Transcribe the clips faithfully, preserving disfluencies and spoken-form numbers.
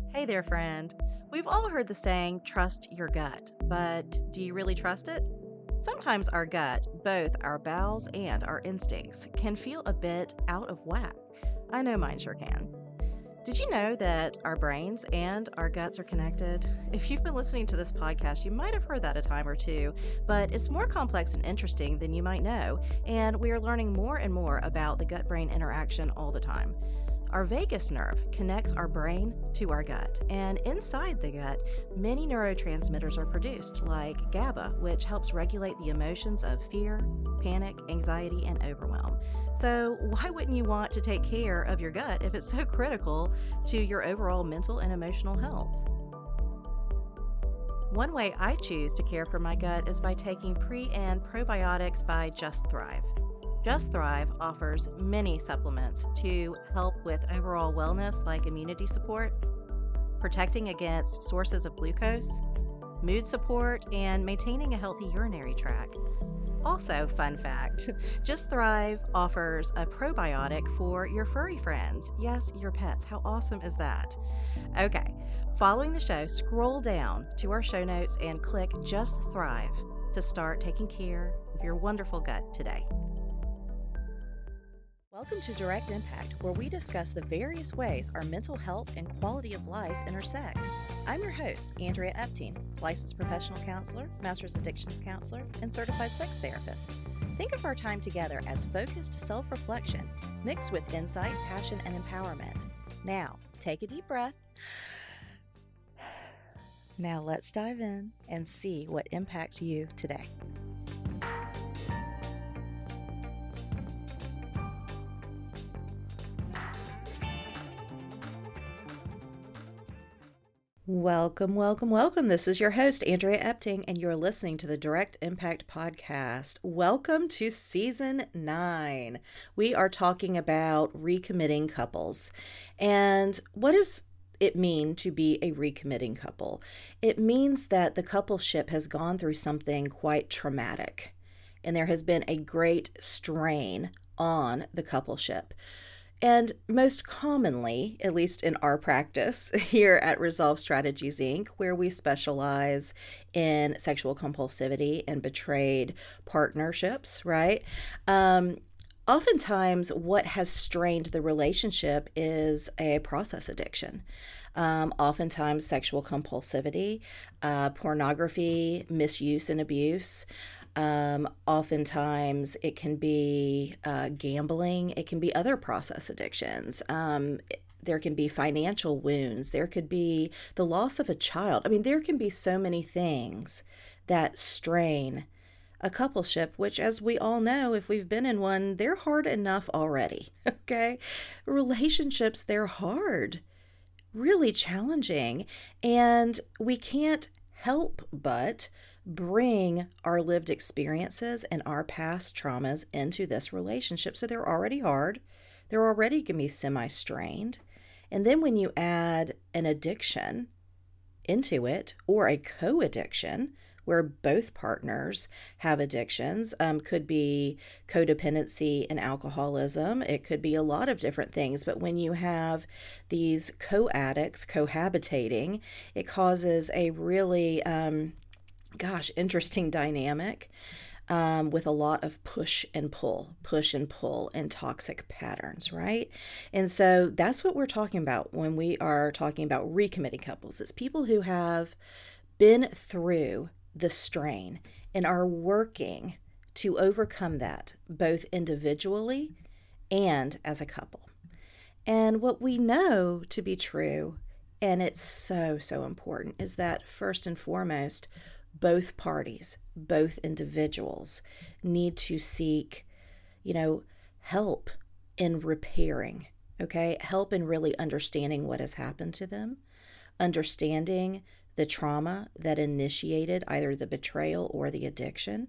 Hey there, friend. We've all heard the saying, trust your gut, but do you really trust it? Sometimes our gut, both our bowels and our instincts, can feel a bit out of whack. I know mine sure can. Did you know that our brains and our guts are connected? If you've been listening to this podcast, you might have heard that a time or two, but it's more complex and interesting than you might know, and we are learning more and more about the gut brain interaction all the time. Our vagus nerve connects our brain to our gut, and inside the gut, many neurotransmitters are produced, like GABA, which helps regulate the emotions of fear, panic, anxiety, and overwhelm. So, why wouldn't you want to take care of your gut if it's so critical to your overall mental and emotional health? One way I choose to care for my gut is by taking pre and probiotics by Just Thrive. Just Thrive offers many supplements to help with overall wellness like immunity support, protecting against sources of glucose, mood support, and maintaining a healthy urinary tract. Also, fun fact, Just Thrive offers a probiotic for your furry friends. Yes, your pets. How awesome is that? Okay, following the show, scroll down to our show notes and click Just Thrive to start taking care of your wonderful gut today. Welcome to Direct Impact, where we discuss the various ways our mental health and quality of life intersect. I'm your host, Andrea Epting, licensed professional counselor, master's addictions counselor, and certified sex therapist. Think of our time together as focused self-reflection, mixed with insight, passion, and empowerment. Now, take a deep breath. Now let's dive in and see what impacts you today. Welcome, welcome, welcome. This is your host, Andrea Epting, and you're listening to the Direct Impact Podcast. Welcome to Season nine. We are talking about recommitting couples. And what does it mean to be a recommitting couple? It means that the coupleship has gone through something quite traumatic, and there has been a great strain on the coupleship. And most commonly, at least in our practice here at Resolve Strategies, Incorporated, where we specialize in sexual compulsivity and betrayed partnerships, right? Um, oftentimes, what has strained the relationship is a process addiction. Um, oftentimes, sexual compulsivity, uh, pornography, misuse and abuse. Um, oftentimes it can be uh, gambling. It can be other process addictions. Um, there can be financial wounds. There could be the loss of a child. I mean, there can be so many things that strain a coupleship, which, as we all know, if we've been in one, they're hard enough already, okay? Relationships, they're hard, really challenging, and we can't help but bring our lived experiences and our past traumas into this relationship. So they're already hard. They're already going to be semi-strained. And then when you add an addiction into it, or a co-addiction, where both partners have addictions, um, could be codependency and alcoholism. It could be a lot of different things. But when you have these co-addicts cohabitating, it causes a really um, gosh, interesting dynamic um, with a lot of push and pull, push and pull and toxic patterns, right? And so that's what we're talking about when we are talking about recommitting couples. It's people who have been through the strain and are working to overcome that, both individually and as a couple. And what we know to be true, and it's so, so important, is that first and foremost, both parties, both individuals need to seek, you know, help in repairing, okay? Help in really understanding what has happened to them, understanding the trauma that initiated either the betrayal or the addiction.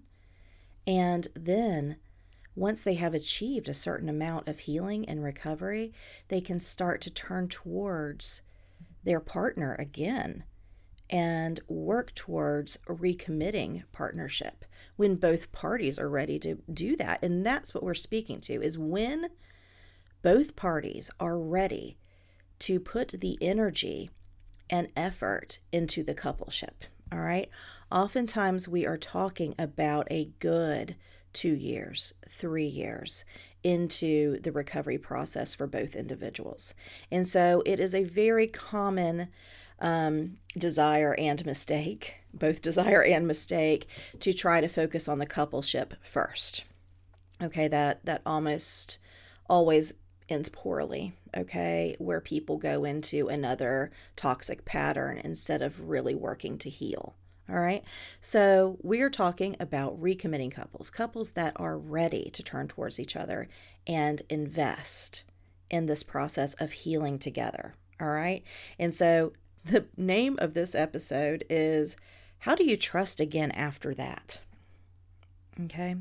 And then once they have achieved a certain amount of healing and recovery, they can start to turn towards their partner again and work towards a recommitting partnership when both parties are ready to do that. And that's what we're speaking to, is when both parties are ready to put the energy and effort into the coupleship. All right. Oftentimes we are talking about a good two years, three years into the recovery process for both individuals. And so it is a very common um, desire and mistake, both desire and mistake, to try to focus on the coupleship first. Okay, that, that almost always ends poorly, okay, where people go into another toxic pattern instead of really working to heal. All right. So we are talking about recommitting couples, couples that are ready to turn towards each other and invest in this process of healing together. All right. And so the name of this episode is How Do You Trust Again After That? Okay.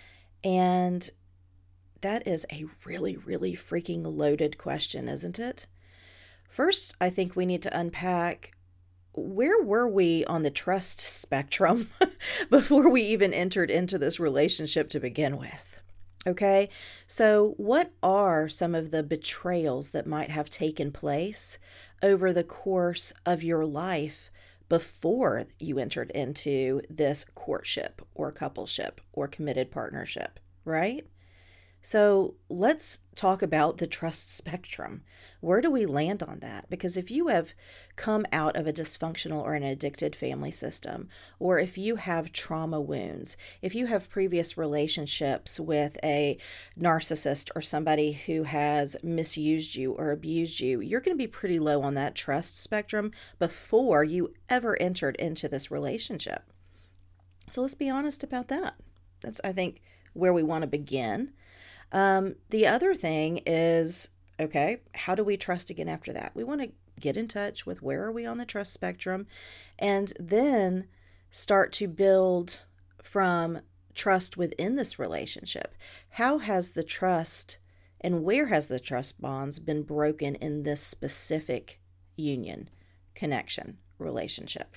And that is a really, really freaking loaded question, isn't it? First, I think we need to unpack, where were we on the trust spectrum before we even entered into this relationship to begin with? Okay, so what are some of the betrayals that might have taken place over the course of your life before you entered into this courtship or coupleship or committed partnership, right? So let's talk about the trust spectrum. Where do we land on that? Because if you have come out of a dysfunctional or an addicted family system, or if you have trauma wounds, if you have previous relationships with a narcissist or somebody who has misused you or abused you, you're going to be pretty low on that trust spectrum before you ever entered into this relationship. So let's be honest about that. That's, I think, where we want to begin. Um, the other thing is, okay, how do we trust again after that? We want to get in touch with where are we on the trust spectrum, and then start to build from trust within this relationship. How has the trust and where has the trust bonds been broken in this specific union, connection, relationship?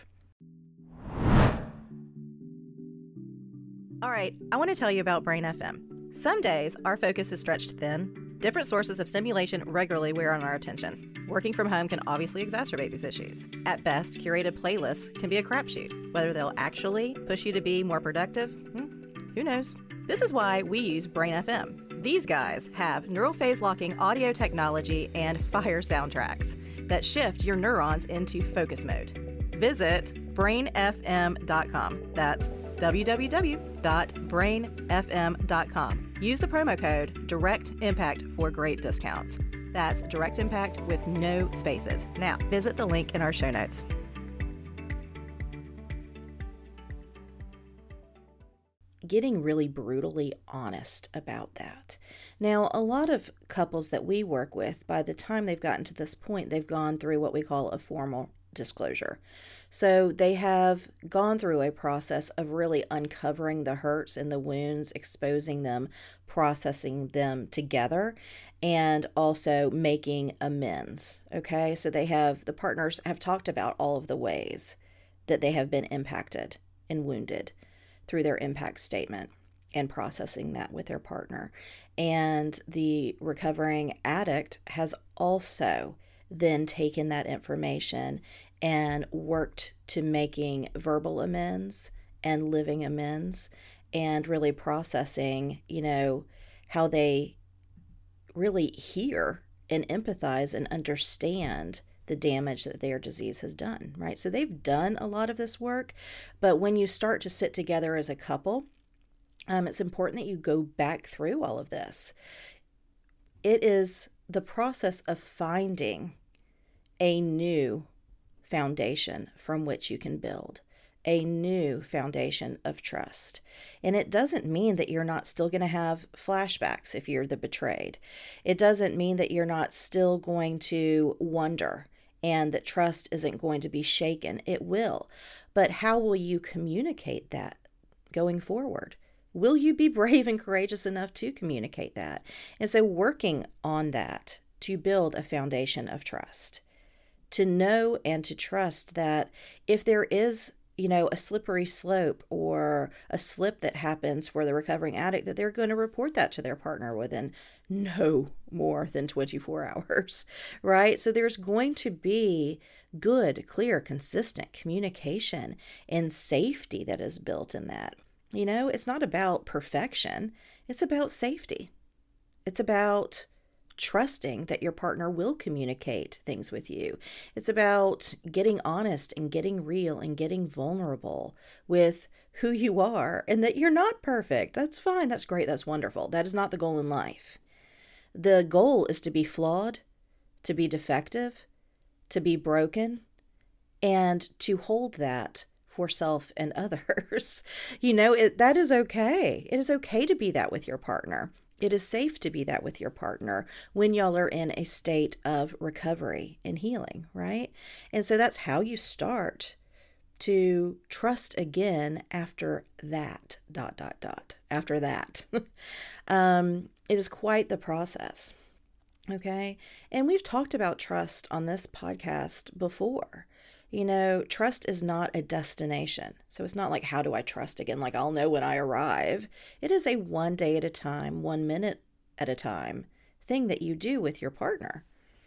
All right, I want to tell you about Brain F M. Some days, our focus is stretched thin. Different sources of stimulation regularly wear on our attention. Working from home can obviously exacerbate these issues. At best, curated playlists can be a crapshoot. Whether they'll actually push you to be more productive, hmm, who knows? This is why we use Brain F M. These guys have neural phase locking audio technology and fire soundtracks that shift your neurons into focus mode. Visit brain f m dot com. That's w w w dot brain f m dot com. Use the promo code DIRECTIMPACT for great discounts. That's Direct Impact with no spaces. Now, visit the link in our show notes. Getting really brutally honest about that. Now, a lot of couples that we work with, by the time they've gotten to this point, they've gone through what we call a formal disclosure. So they have gone through a process of really uncovering the hurts and the wounds, exposing them, processing them together, and also making amends. Okay, so they have, the partners have talked about all of the ways that they have been impacted and wounded through their impact statement and processing that with their partner. And the recovering addict has also then taken that information and worked to making verbal amends and living amends and really processing, you know, how they really hear and empathize and understand the damage that their disease has done, right? So they've done a lot of this work, but when you start to sit together as a couple, um, it's important that you go back through all of this. It is the process of finding a new foundation from which you can build, a new foundation of trust. And it doesn't mean that you're not still going to have flashbacks if you're the betrayed. It doesn't mean that you're not still going to wonder and that trust isn't going to be shaken. It will. But how will you communicate that going forward? Will you be brave and courageous enough to communicate that? And so working on that to build a foundation of trust, to know and to trust that if there is, you know, a slippery slope or a slip that happens for the recovering addict, that they're going to report that to their partner within no more than twenty-four hours, right? So there's going to be good, clear, consistent communication and safety that is built in that. You know, it's not about perfection. It's about safety. It's about trusting that your partner will communicate things with you. It's about getting honest and getting real and getting vulnerable with who you are and that you're not perfect. That's fine. That's great. That's wonderful. That is not the goal in life. The goal is to be flawed, to be defective, to be broken, and to hold that for self and others. You know, it, that is okay. It is okay to be that with your partner. It is safe to be that with your partner when y'all are in a state of recovery and healing, right? And so that's how you start to trust again after that, dot, dot, dot, after that. um, it is quite the process, okay? And we've talked about trust on this podcast before. You know, trust is not a destination. So it's not like, how do I trust again? Like, I'll know when I arrive. It is a one day at a time, one minute at a time thing that you do with your partner.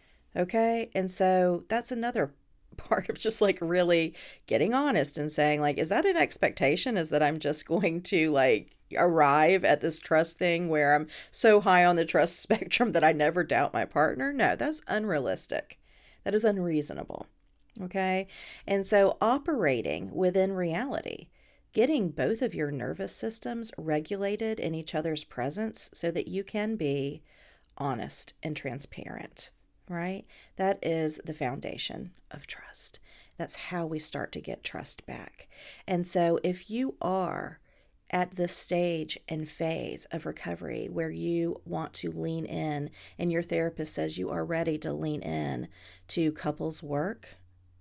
Okay. And so that's another part of just like really getting honest and saying, like, is that an expectation? Is that I'm just going to like arrive at this trust thing where I'm so high on the trust spectrum that I never doubt my partner? No, that's unrealistic. That is unreasonable. Okay. And so operating within reality, getting both of your nervous systems regulated in each other's presence so that you can be honest and transparent, right? That is the foundation of trust. That's how we start to get trust back. And so if you are at this stage and phase of recovery where you want to lean in and your therapist says you are ready to lean in to couples work,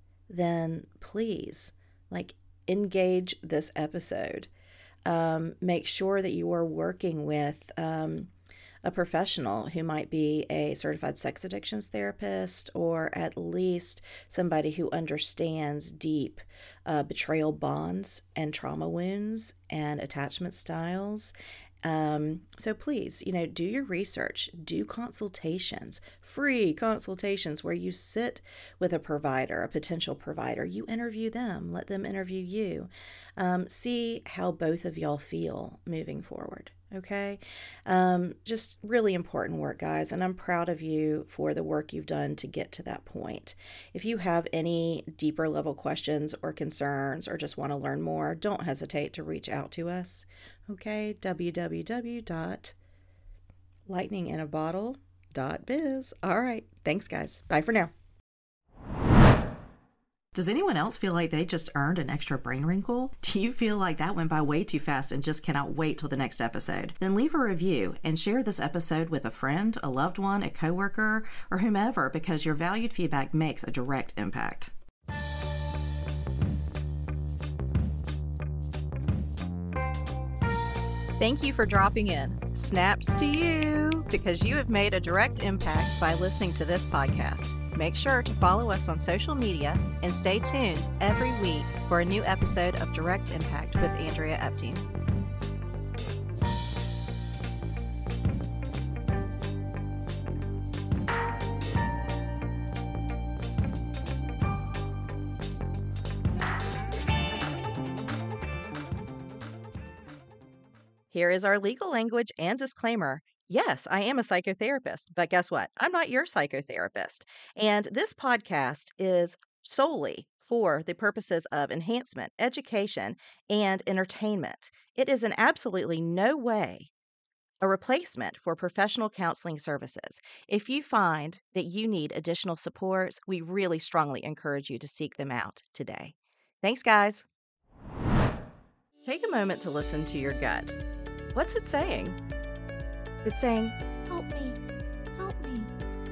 then please, like, engage this episode. Um, make sure that you are working with um, a professional who might be a certified sex addictions therapist, or at least somebody who understands deep uh, betrayal bonds and trauma wounds and attachment styles. Um, so please, you know, do your research, do consultations, free consultations where you sit with a provider, a potential provider, you interview them, let them interview you, um, see how both of y'all feel moving forward. Okay. Um, just really important work, guys. And I'm proud of you for the work you've done to get to that point. If you have any deeper level questions or concerns or just want to learn more, don't hesitate to reach out to us. Okay. w w w dot lightning in a bottle dot biz. All right. Thanks, guys. Bye for now. Does anyone else feel like they just earned an extra brain wrinkle? Do you feel like that went by way too fast and just cannot wait till the next episode? Then leave a review and share this episode with a friend, a loved one, a coworker, or whomever, because your valued feedback makes a direct impact. Thank you for dropping in. Snaps to you, because you have made a direct impact by listening to this podcast. Make sure to follow us on social media and stay tuned every week for a new episode of Direct Impact with Andrea Epting. Here is our legal language and disclaimer. Yes, I am a psychotherapist, but guess what? I'm not your psychotherapist. And this podcast is solely for the purposes of enhancement, education, and entertainment. It is in absolutely no way a replacement for professional counseling services. If you find that you need additional supports, we really strongly encourage you to seek them out today. Thanks, guys. Take a moment to listen to your gut. What's it saying? It's saying, help me, help me.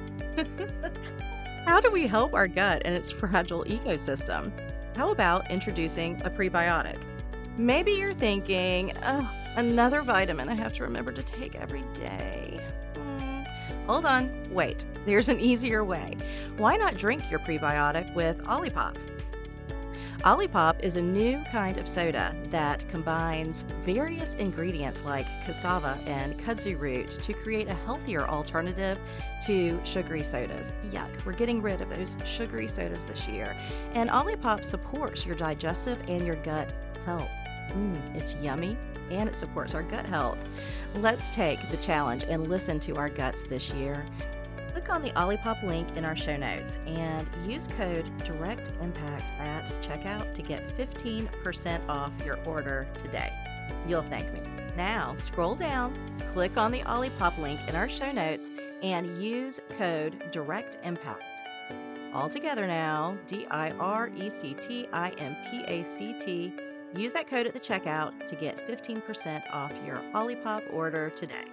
How do we help our gut and its fragile ecosystem? How about introducing a prebiotic? Maybe you're thinking, oh, another vitamin I have to remember to take every day. Hmm. Hold on, wait, there's an easier way. Why not drink your prebiotic with Olipop? Olipop is a new kind of soda that combines various ingredients like cassava and kudzu root to create a healthier alternative to sugary sodas. Yuck, we're getting rid of those sugary sodas this year. And Olipop supports your digestive and your gut health. Mmm, it's yummy and it supports our gut health. Let's take the challenge and listen to our guts this year. Click on the Olipop link in our show notes and use code DIRECTIMPACT at checkout to get fifteen percent off your order today. You'll thank me. Now, scroll down, click on the Olipop link in our show notes, and use code DIRECTIMPACT. All together now, D I R E C T I M P A C T. Use that code at the checkout to get fifteen percent off your Olipop order today.